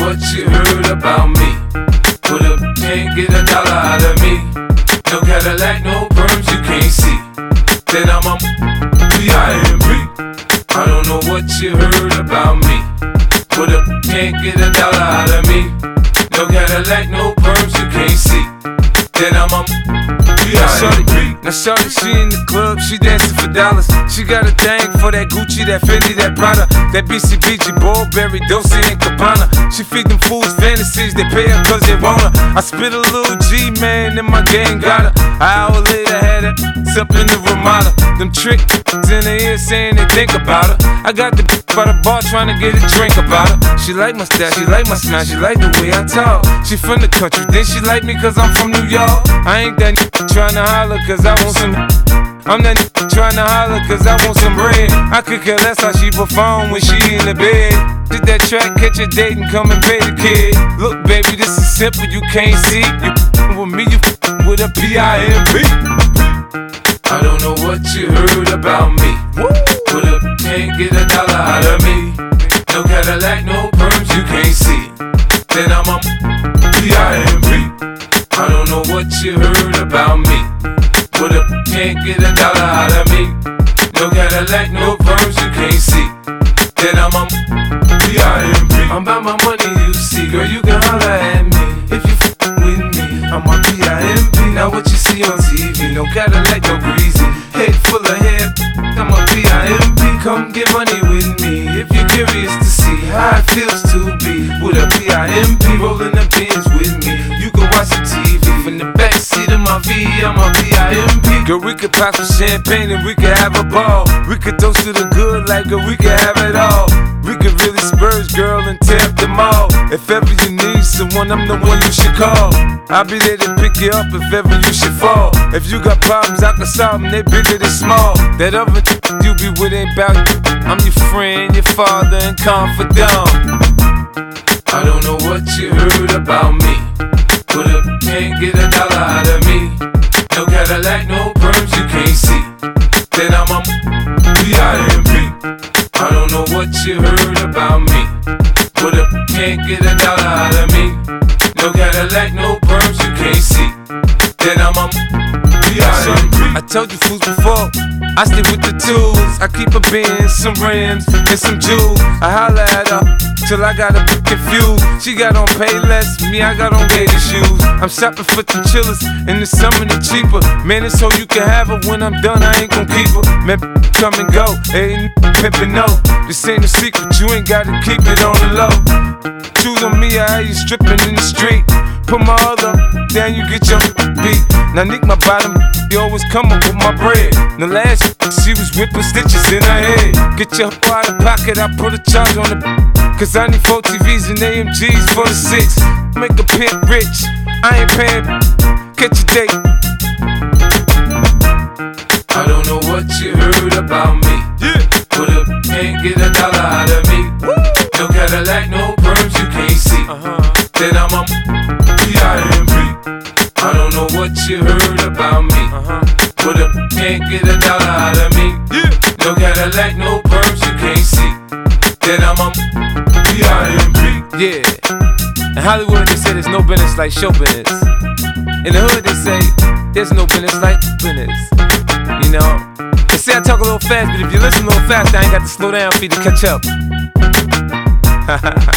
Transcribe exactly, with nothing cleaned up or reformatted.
what you heard about me. Put up, can't get a dollar out of me. No Cadillac, no perms you can't see. Then I'm a P I M P. I don't know what you heard about me. Put up, can't get a dollar out of me. No Cadillac, no perms you can't see. Then I'm a P I M P. Now shorty, she in the club, she dancing for dollars. She got a thing for that Gucci, that Fendi, that Prada, that B C B G, Burberry, Dolce and Gabbana. She feed them fools fantasies, they pay her cause they want her. I spit a little G, man, and my gang got her. An hour later, had her up in the Ramada. Them trick in her ear saying they think about her. I got the by the bar trying to get a drink about her. She like my style, she like my smile, she like the way I talk. She from the country, then she like me cause I'm from New York. I ain't that trying to holler cause I want some. I'm that trying to holler cause I want some bread. I could care less how she perform when she in the bed. Did that track, catch a date and come and pay the kid. Look baby, this is simple, you can't see. You with me, you with a P I M P. I don't know what you heard about me. Put up, can't get a dollar out of me. No Cadillac, no perms you can't see. Then I'm a P I M P. I don't know what you heard about me. Put up, can't get a dollar out of me. No Cadillac, no perms you can't see. Then I'm a P I M P. I'm about my money, you see, girl, you can holler at me if you f with me. I'm a P I M P. Now what you see on T V, no Cadillac, no greasy, head full of hair. I'm a P I M P. Come get money with me if you're curious to see how it feels to be with a P I M P. Rolling the pins with me, you can watch the T V from the backseat of my V. I'm a P I M P. Girl, we could pop some champagne and we could have a ball. We could toast to the good like girl, we could have it all. We could really spurge, girl, and tear up them all. If ever you need someone, I'm the one you should call. I'll be there to pick you up if ever you should fall. If you got problems, I can solve them, they bigger than small. That other you be with ain't about you. I'm your friend, your father, and confidant. I don't know what you heard about me. Put up, can't get a dollar out of me. No Cadillac, no perms you can't see. Then I'm a P I M P. I don't know what you heard about me. Put up, can't get a dollar out of me. No Cadillac, no perms you can't see. Then I'm a P I M P. I told you fools before, I stick with the tools. I keep a Benz, some rims, and some jewels. I holla at her till I got her confused. She got on Payless, me I got on gator shoes. I'm shopping for the chillers, in the summer they cheaper. Man, it's so you can have her. When I'm done, I ain't gon' keep her. Man, come and go, ain't pimpin' no. This ain't a secret, you ain't gotta keep it on the low. Choose on me, I you stripping in the street. Put my other down, you get your beat. Now nick my bottom, you always come up with my bread. The last she was whipping stitches in her head. Get your hoe out of pocket, I put a charge on the. Cause I need four T Vs and A M Gs for the six. Make a pimp rich, I ain't paying. Catch a date. I don't know what you heard about me. Yeah. Put up, can't get a dollar out of me. Woo. No Cadillac, no perms you can't see. Uh-huh. Then I'm a P I M P. I don't know what you heard about me. Uh-huh. Put up, can't get a dollar out of me. Yeah. No Cadillac, no perms you can't see. Then I'm a P I M P. Yeah. In Hollywood they say there's no business like show business. In the hood they say there's no business like business. You know, they say I talk a little fast, but if you listen a little fast, I ain't got to slow down for you to catch up.